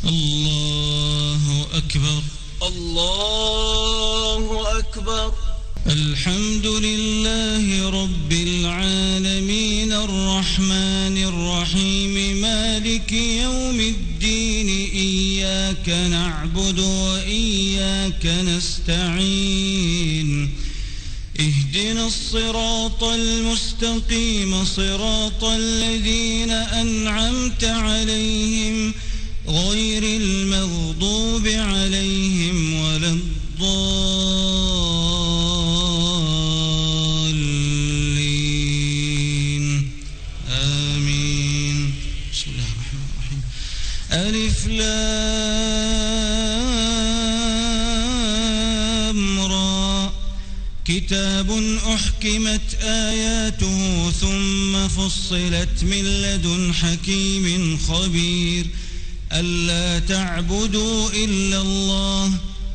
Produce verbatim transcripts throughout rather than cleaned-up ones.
الله أكبر. الله أكبر. الحمد لله رب العالمين الرحمن الرحيم مالك يوم الدين إياك نعبد وإياك نستعين اهدنا الصراط المستقيم صراط الذين أنعمت عليهم غير المغضوب عليهم ولا الضالين آمين. بسم الله الرحمن الرحيم. ألف لام را كتاب أحكمت آياته ثم فصلت من لدن حكيم خبير ألا تعبدوا إلا الله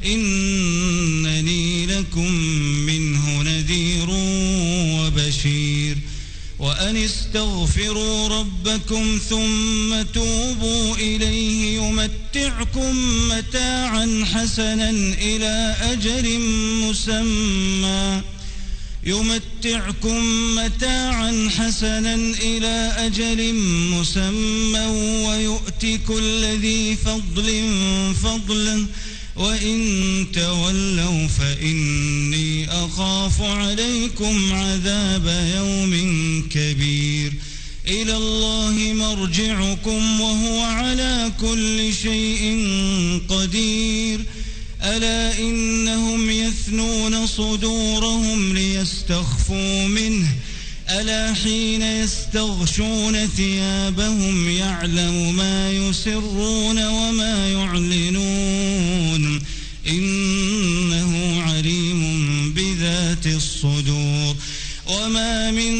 إنني لكم منه نذير وبشير وأن استغفروا ربكم ثم توبوا إليه يمتعكم متاعا حسنا إلى أجل مسمى يمتعكم متاعا حسنا إلى أجل مسمى ويؤتي كل ذي فضل فضلا وإن تولوا فإني أخاف عليكم عذاب يوم كبير إلى الله مرجعكم وهو على كل شيء قدير ألا إنهم يثنون صدورهم ليستخفوا منه ألا حين يستغشون ثيابهم يعلم ما يسرون وما يعلنون إنه عليم بذات الصدور وما من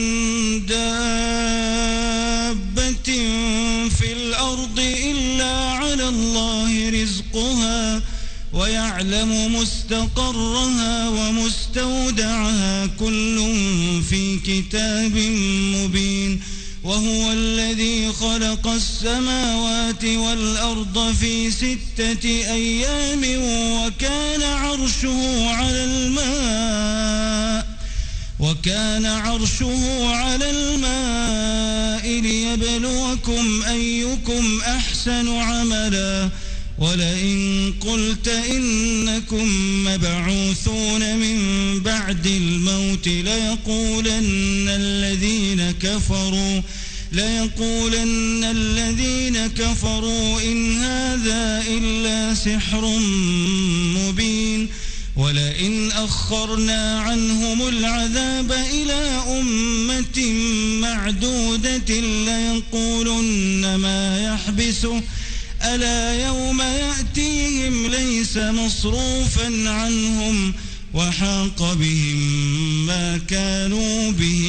دابة في الأرض إلا على الله رزقها ويعلم مستقرها ومستودعها كل في كتاب مبين وهو الذي خلق السماوات والأرض في ستة أيام وكان عرشه على الماء وكان عرشه على الماء ليبلوكم أيكم أحسن عملا ولئن قلت إنكم مبعوثون من بعد الموت ليقولن الذين كفروا ليقولن الذين كفروا إن هذا إلا سحر مبين ولئن أخرنا عنهم العذاب إلى أمة معدودة ليقولن ما يحبسه ألا يوم يأتيهم ليس مصروفا عنهم وحاق بهم ما كانوا به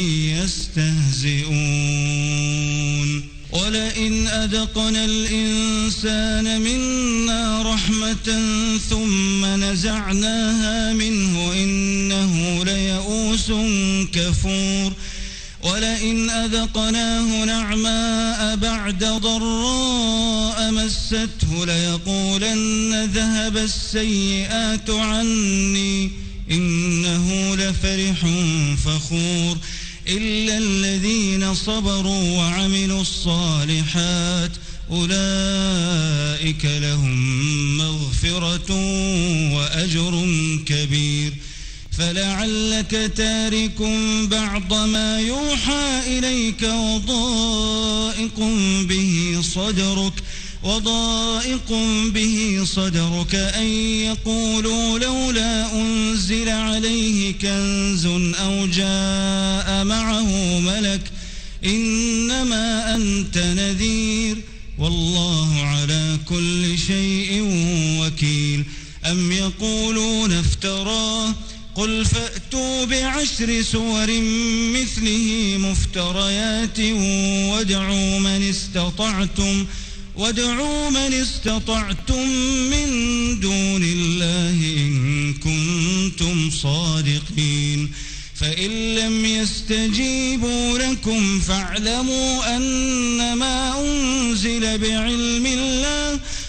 يستهزئون ولئن أذقنا الإنسان منا رحمة ثم نزعناها منه إنه ليئوس كفور ولئن أذقناه نعماء بعد ضراء مسته ليقولن ذهب السيئات عني إنه لفرح فخور إلا الذين صبروا وعملوا الصالحات أولئك لهم مغفرة وأجر كبير فلعلك تارك بعض ما يوحى إليك وضائق به صدرك وضائق به صدرك أن يقولوا لولا أنزل عليه كنز أو جاء معه ملك إنما أنت نذير والله على كل شيء وكيل أم يقولون افتراه قل فأتوا بعشر سور مثله مفتريات وادعوا من استطعتم وادعوا من استطعتم من دون الله إن كنتم صادقين فإن لم يستجيبوا لكم فاعلموا أنما أنزل بعلم الله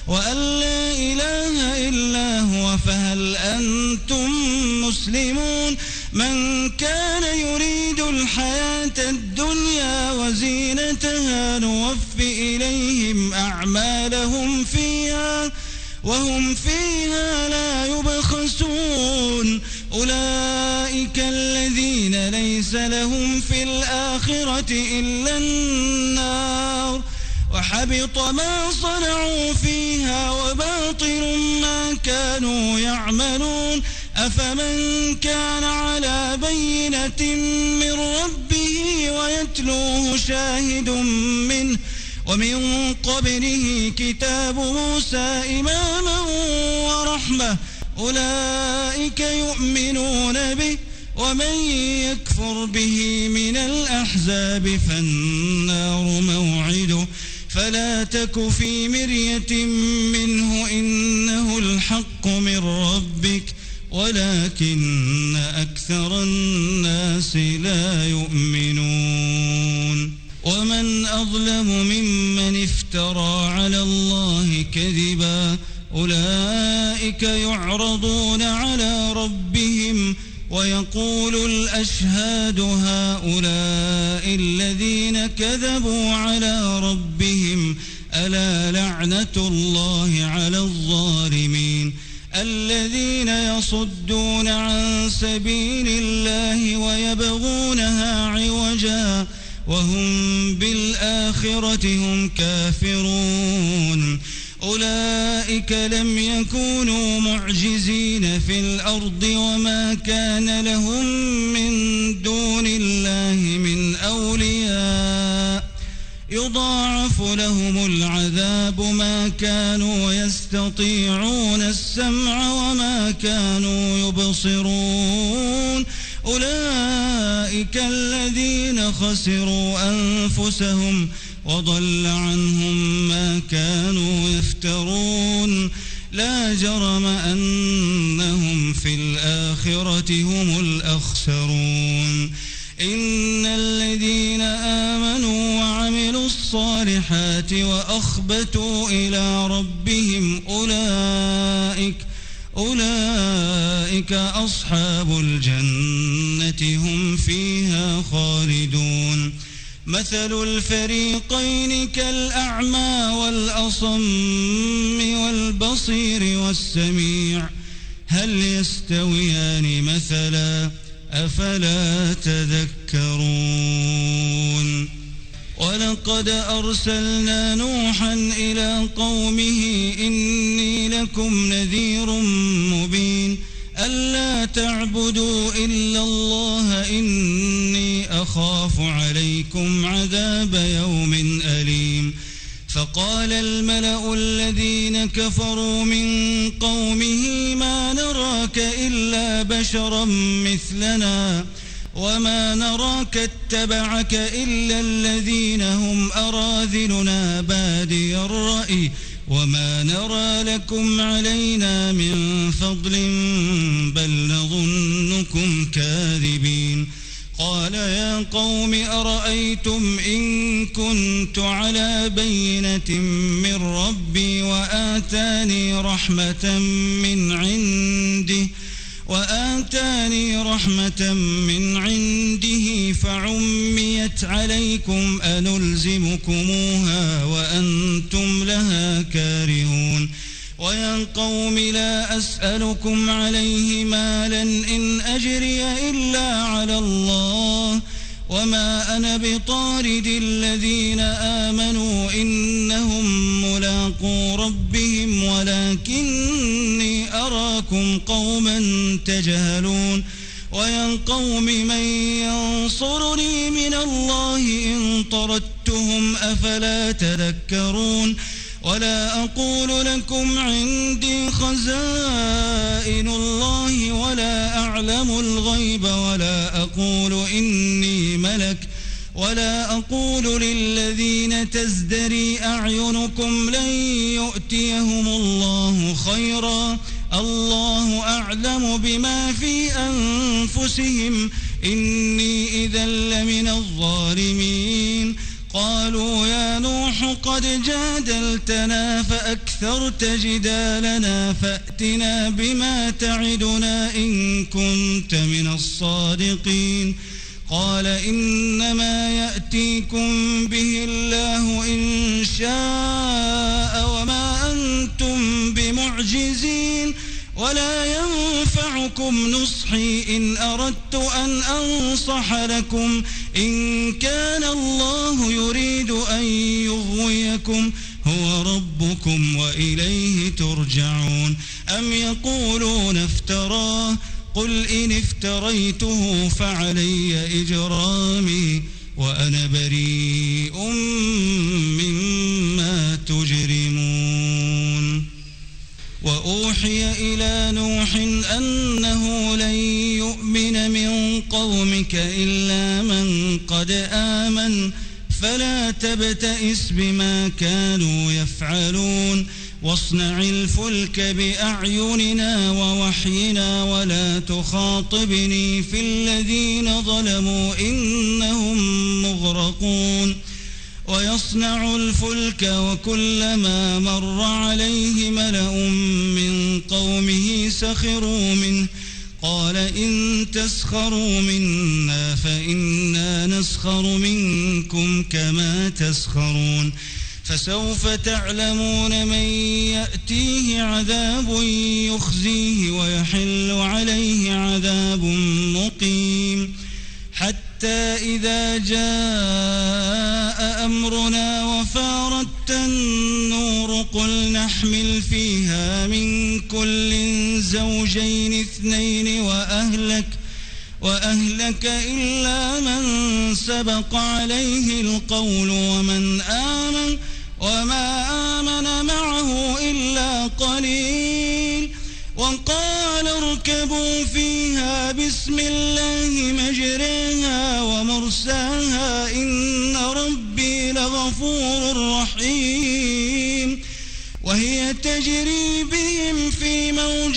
وأن لا إله إلا هو فهل أنتم مسلمون من كان يريد الحياة الدنيا وزينتها نوف إليهم أعمالهم فيها وهم فيها لا يبخسون أولئك الذين ليس لهم في الآخرة إلا النار وحبط ما صنعوا فيها وباطل ما كانوا يعملون أفمن كان على بينة من ربه ويتلوه شاهد منه ومن قبله كتاب موسى إماما ورحمة أولئك يؤمنون به ومن يكفر به من الأحزاب فالنار موعده فلا تك في مرية منه إنه الحق من ربك ولكن أكثر الناس لا يؤمنون ومن أظلم ممن افترى على الله كذبا أولئك يعرضون على ربهم ويقول الأشهاد هؤلاء الذين كذبوا على ربهم ألا لعنة الله على الظالمين الذين يصدون عن سبيل الله ويبغونها عوجا وهم بالآخرة هم كافرون أولئك لم يكونوا معجزين في الأرض وما كان لهم من دون الله من أولياء يضاعف لهم العذاب ما كانوا يستطيعون السمع وما كانوا يبصرون أولئك الذين خسروا أنفسهم وضل عنهم ما كانوا يفترون لا جرم أنهم في الآخرة هم الأخسرون إن الذين آمنوا وعملوا الصالحات وأخبتوا إلى ربهم أولئك أولئك أصحاب الجنة هم فيها خالدون مثل الفريقين كالأعمى والأصم والبصير والسميع هل يستويان مثلا أفلا تذكرون ولقد أرسلنا نوحا إلى قومه إني لكم نذير مبين ألا تعبدوا إلا الله إني أخاف عليكم عذاب يوم أليم فقال الملأ الذين كفروا من قومه ما نراك إلا بشرا مثلنا وما نراك اتبعك إلا الذين هم أراذلنا بادي الرأي وما نرى لكم علينا من فضل بل نظنكم كاذبين قال يا قوم أرأيتم إن كنت على بينة من ربي وآتاني رحمة من عنده وآتاني رحمة من عنده فعميت عليكم أنلزمكموها وأنتم لها كارهون ويا قوم لا أسألكم عليه مالا إن أجري إلا على الله وما أنا بطارد الذين آمنوا إنهم ملاقو ربهم ولكني أراكم قوما تجهلون ويا قوم من ينصرني من الله إن طردتهم أفلا تذكرون ولا أقول لكم عندي خزائن الله ولا أعلم الغيب ولا أقول إني ملك ولا أقول للذين تزدري أعينكم لن يؤتيهم الله خيرا الله أعلم بما في أنفسهم إني إذا لمن الظالمين قالوا يا نوح قد جادلتنا فأكثرت جدالنا فأتنا بما تعدنا إن كنت من الصادقين قال إنما يأتيكم به الله إن شاء وما أنتم بمعجزين ولا ينفعكم نصحي إن أردت أن أنصح لكم إن كان الله يريد أن يغويكم هو ربكم وإليه ترجعون أم يقولون افتراه قل إن افتريته فعلي إجرامي وأنا بريء مما تجرمون وأوحي إلى نوح أنه لن يؤمن من قومك إلا من قد آمن فلا تبتئس بما كانوا يفعلون واصنع الفلك بأعيننا ووحينا ولا تخاطبني في الذين ظلموا إنهم مغرقون ويصنع الفلك وكلما مر عليه ملأ من قومه سخروا منه قال إن تسخروا منا فإنا نسخر منكم كما تسخرون فسوف تعلمون من يأتيه عذاب يخزيه ويحل عليه عذاب مقيم حتى إذا جاء أمرنا وفارت النور قل نحمل فيها من كل زوجين اثنين وأهلك وأهلك إلا من سبق عليه القول ومن آمن وما آمن معه إلا قليل وقال اركبوا فيها بسم الله مجريها ومرساها إن ربي لغفور رحيم وهي تجري بهم في موج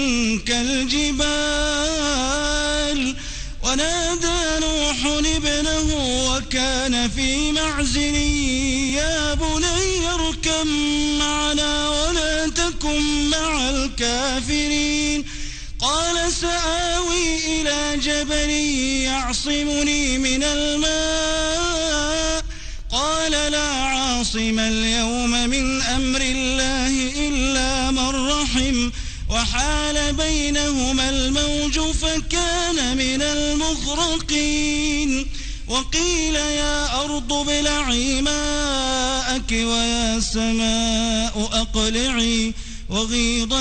كالجبال ونادى نوح ابنه وكان في معزل يا بني اركب معنا ولا تكن مع الكافرين قال سآوي إلى جبل يعصمني من الماء قال لا عاصم اليوم من أمر الله إلا من رحم وحال بينهما الموج فكان من المغرقين وقيل يا أرض ابلعي ماءك ويا سماء أقلعي وغيض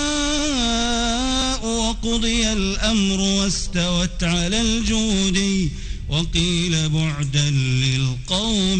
الماء وقضي الأمر واستوت على الجودي وقيل بعدا للقوم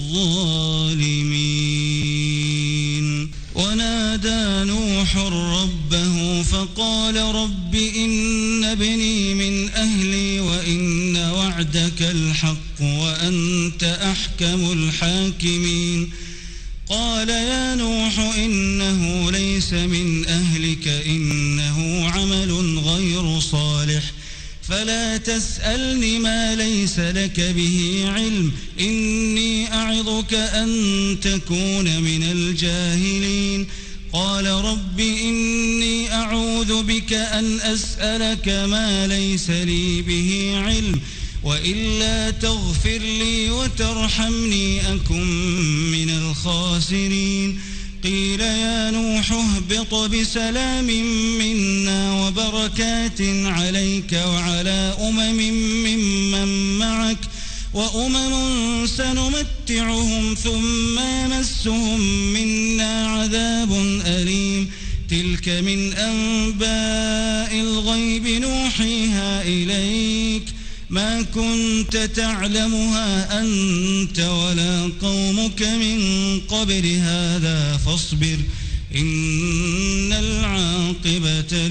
الظالمين ونادى نوح ربه فقال رب إن ابني من أهلي وإن وعدك الحق وأنت أحكم الحاكمين قال يا نوح إنه ليس من أهلك إنه عمل غير صالح فلا تسألني ما ليس لك به علم إني أعظك أن تكون من الجاهلين قال رب إني أعوذ بك أن أسألك ما ليس لي به علم وإلا تغفر لي وترحمني أكن من الخاسرين قيل يا نوح اهبط بسلام منا وبركات عليك وعلى أمم ممن معك وأمم سنمتعهم ثم يمسهم منا عذاب أليم تلك من أنباء الغيب نوحيها إليك ما كنت تعلمها أنت ولا قومك من قبل هذا فاصبر إن العاقبة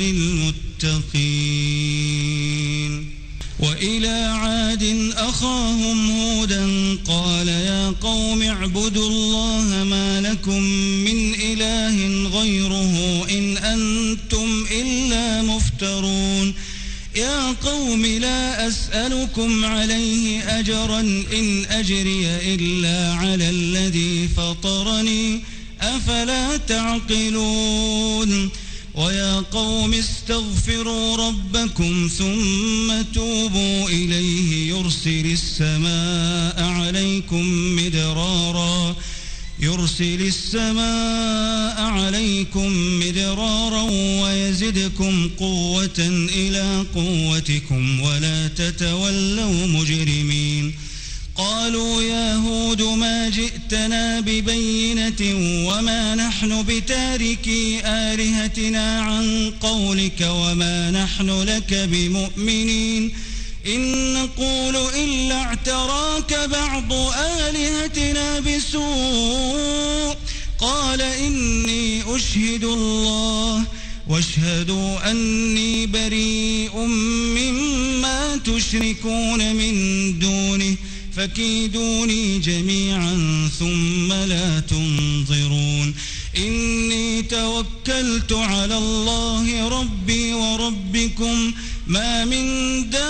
للمتقين وإلى عاد أخاهم هودا قال يا قوم اعبدوا الله ما لكم من إله غيره إن أنتم إلا مفترون يا قوم لا أسألكم عليه أجرا إن أجري إلا على الذي فطرني أفلا تعقلون ويا قوم استغفروا ربكم ثم توبوا إليه يرسل السماء عليكم مدرارا يرسل السماء عليكم مدرارا ويزدكم قوة إلى قوتكم ولا تتولوا مجرمين قالوا يا هود ما جئتنا ببينة وما نحن بتاركي آلهتنا عن قولك وما نحن لك بمؤمنين إن نقول إلا اعتراك بعض آلهتنا بسوء قال إني أشهد الله واشهدوا أني بريء مما تشركون من دونه فكيدوني جميعا ثم لا تنظرون إني توكلت على الله ربي وربكم ما من دابة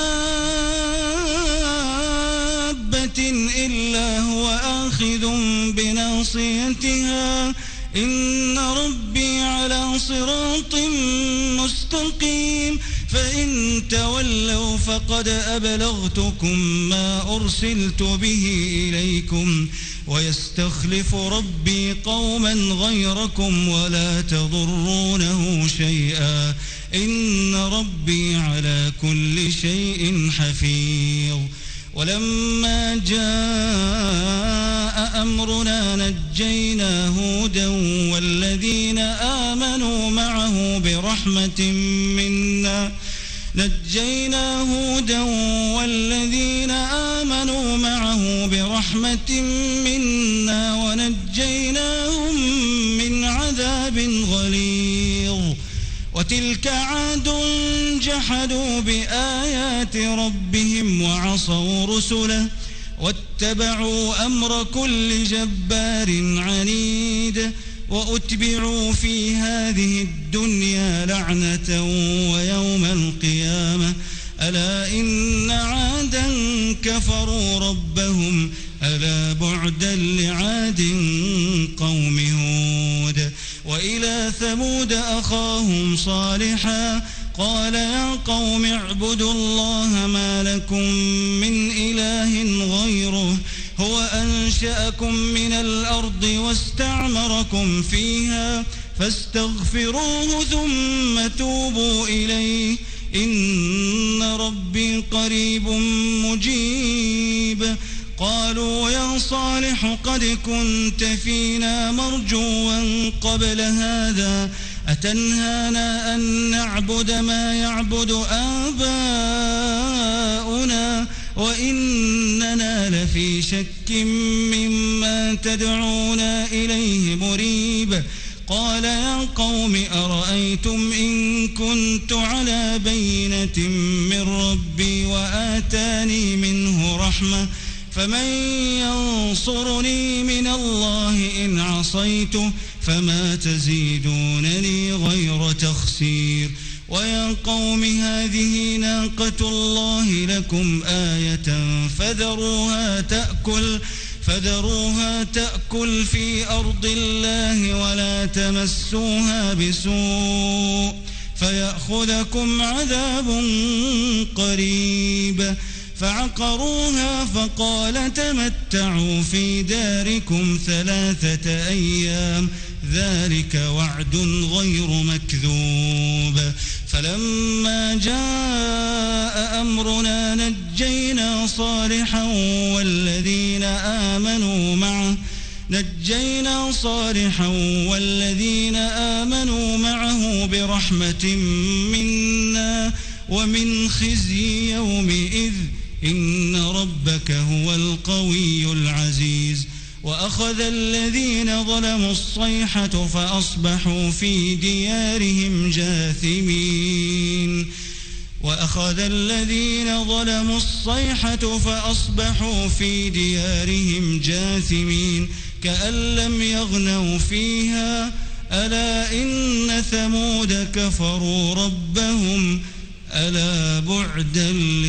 إلا هو آخذ بناصيتها إن ربي على صراط مستقيم فإن تولوا فقد أبلغتكم ما أرسلت به إليكم ويستخلف ربي قوما غيركم ولا تضرونه شيئا إن ربي على كل شيء حفيظ ولما جاء أمرنا نجينا هودا والذين آمنوا معه برحمة منا نجينا هودا والذين آمنوا معه برحمة منا ونجيناهم من عذاب غليظ وتلك عاد جحدوا بآيات ربهم وعصوا رسله واتبعوا أمر كل جبار عنيد وأتبعوا في هذه الدنيا لعنة ويوم القيامة ألا إن عادا كفروا ربهم ألا بعدا لعاد قوم هود وإلى ثمود أخاهم صالحا قال يا قوم اعبدوا الله ما لكم من إله غيره هو أنشأكم من الأرض واستعمركم فيها فاستغفروه ثم توبوا إليه إن ربي قريب مجيب قالوا يا صالح قد كنت فينا مرجوا قبل هذا أتنهانا أن نعبد ما يعبد آباؤنا وإننا لفي شك مما تدعونا إليه مريب قال يا قوم أرأيتم إن كنت على بينة من ربي وآتاني منه رحمة فمن ينصرني من الله إن عصيته فما تزيدونني غير تخسير ويا قوم هذه ناقة الله لكم آية فذروها تأكل فذروها تأكل في أرض الله ولا تمسوها بسوء فيأخذكم عذاب قريب فعقروها فقال تمتعوا في داركم ثلاثة أيام ذلك وعد غير مكذوب فلما جاء أمرنا نجينا صالحا والذين آمنوا معه نجينا صالحا والذين آمنوا معه برحمة منا ومن خزي يومئذ إن ربك هو القوي العزيز وأخذ الذين ظلموا الصيحة فأصبحوا في ديارهم جاثمين وأخذ الذين ظلموا الصيحة فأصبحوا في ديارهم جاثمين كأن لم يغنوا فيها ألا إن ثمود كفروا ربهم ألا بعدا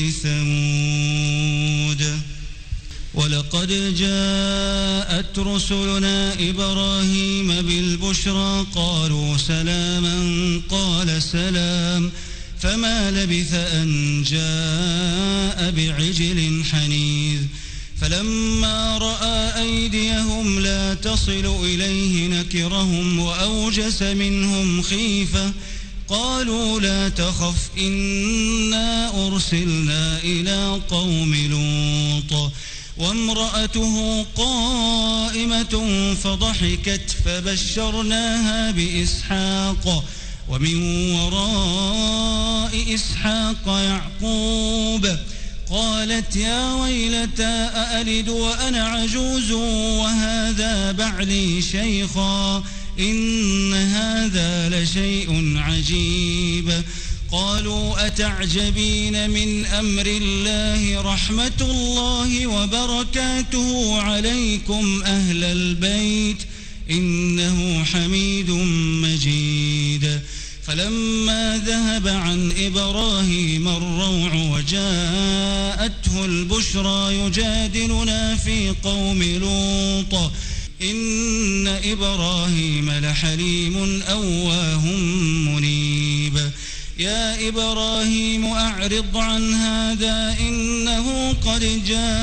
لثمود ولقد جاءت رسلنا إبراهيم بالبشرى قالوا سلاما قال سلام فما لبث أن جاء بعجل حنيذ فلما رأى أيديهم لا تصل إليه نكرهم وأوجس منهم خيفة قالوا لا تخف إنا أرسلنا إلى قوم لوط وامرأته قائمة فضحكت فبشرناها بإسحاق ومن وراء إسحاق يعقوب قالت يا ويلتى أألد وأنا عجوز وهذا بعلي شيخا إن هذا لشيء عجيب قالوا أتعجبين من أمر الله رحمة الله وبركاته عليكم أهل البيت إنه حميد مجيد فلما ذهب عن إبراهيم الروع وجاءته البشرى يجادلنا في قوم لوط إن إبراهيم لحليم أواه منيب يا إبراهيم أعرض عن هذا إنه قد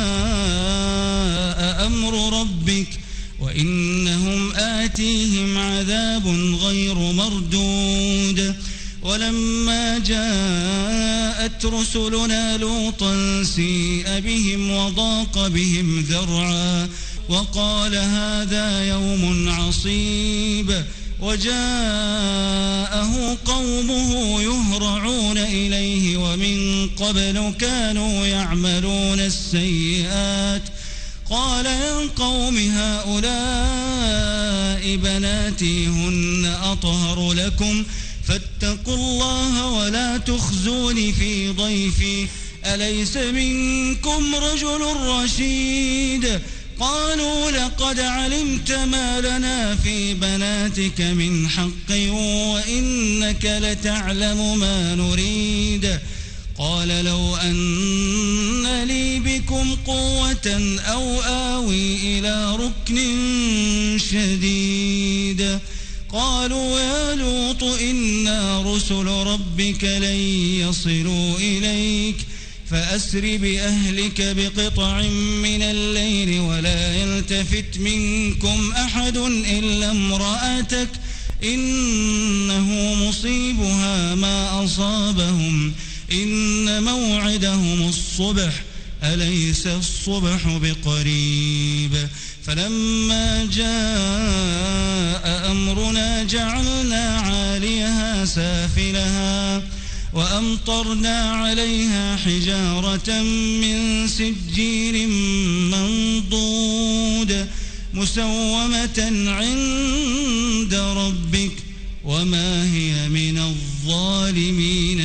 جاء أمر ربك وإنهم آتيهم عذاب غير مردود ولما جاءت رسلنا لوطا سيء بهم وضاق بهم ذرعا وقال هذا يوم عصيب وجاءه قومه يهرعون إليه ومن قبل كانوا يعملون السيئات قال يا قوم هؤلاء بناتي هن أطهر لكم فاتقوا الله ولا تخزون في ضيفي أليس منكم رجل رشيد قالوا لقد علمت ما لنا في بناتك من حق وإنك لتعلم ما نريد قال لو أن لي بكم قوة أو آوي إلى ركن شديد قالوا يا لوط إنا رسل ربك لن يصلوا إليك فأسر بأهلك بقطع من الليل ولا يلتفت منكم أحد إلا امرأتك إنه مصيبها ما أصابهم إن موعدهم الصبح أليس الصبح بقريب فلما جاء أمرنا جعلنا عاليها سافلها وأمطرنا عليها حجارة من سجيل منضود مسومة عند ربك وما هي من الظالمين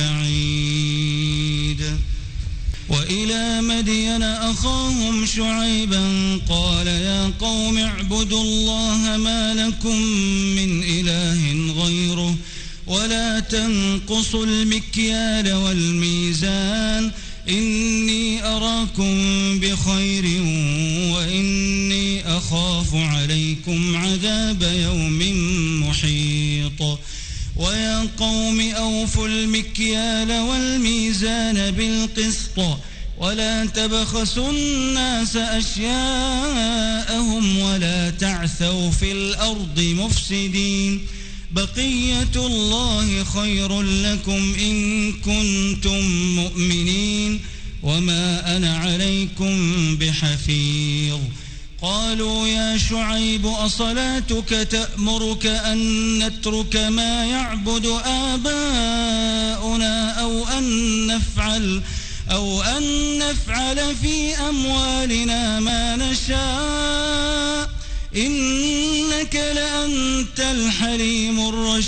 ببعيد وإلى مدين أخاهم شعيبا قال يا قوم اعبدوا الله ما لكم من إله غيره ولا تنقصوا المكيال والميزان إني أراكم بخير وإني أخاف عليكم عذاب يوم محيط ويا قوم أوفوا المكيال والميزان بالقسط ولا تبخسوا الناس أشياءهم ولا تعثوا في الأرض مفسدين بقية الله خير لكم إن كنتم مؤمنين وما أنا عليكم بحفيظ قالوا يا شعيب أصلاتك تأمرك أن نترك ما يعبد آباؤنا أو أن نفعل أو أن نفعل في أموالنا ما نشاء إنك لأنت الحليم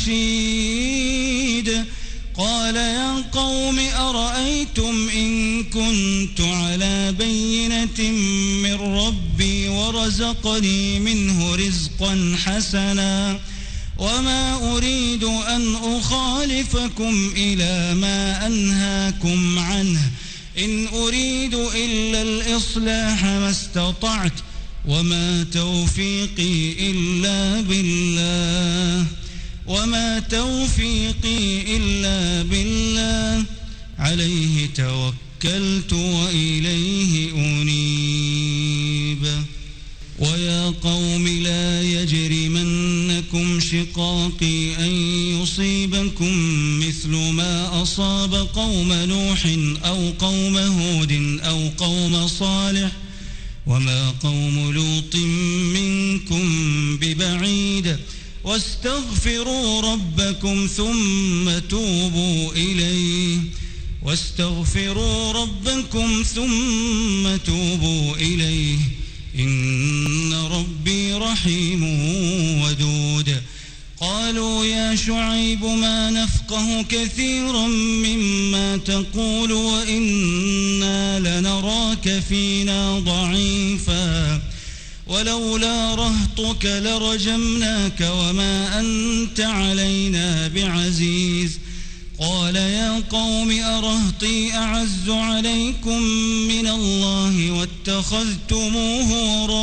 الرشيد قال يا قوم أرأيتم إن كنت على بينة من ربي ورزقني منه رزقا حسنا وما أريد أن أن أخالفكم إلى ما أنهاكم عنه إن أريد إلا الإصلاح ما استطعت وما توفيقي إلا بالله وما توفيقي إلا بالله عليه توكلت وإليه أنيب. ويا قوم لا يجرمنكم شقاقي أن يصيبكم مثل ما أصاب قوم نوح أو قوم هود أو قوم صالح وما قوم لوط منكم ببعيد واستغفروا ربكم ثم توبوا إليه واستغفروا ربكم ثم توبوا إليه إن ربي رحيم ودود. قالوا يا شعيب ما نفقه كثيرا مما تقول وإنا لنراك فينا ضعيفا ولولا رهطك لرجمناك وما أنت علينا بعزيز. قال يا قوم أرهطي أعز عليكم من الله واتخذتموه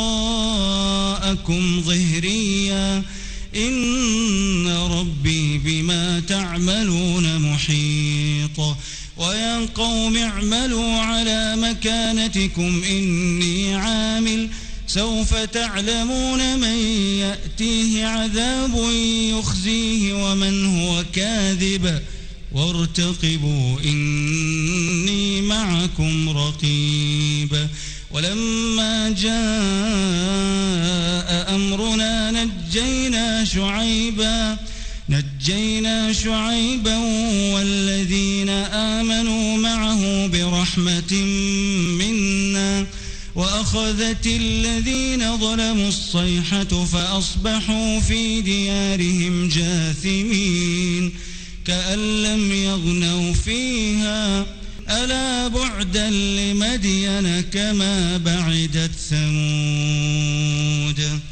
وراءكم ظهريا إن ربي بما تعملون محيط. ويا قوم اعملوا على مكانتكم إني عامل سوف تعلمون من يأتيه عذاب يخزيه ومن هو كاذب وارتقبوا إني معكم رقيب. ولما جاء أمرنا نجينا شعيبا نجينا شعيبا والذين آمنوا معه برحمة منا وأخذت الذين ظلموا الصيحة فأصبحوا في ديارهم جاثمين كأن لم يغنوا فيها ألا بعدا لمدين كما بعدت ثمود.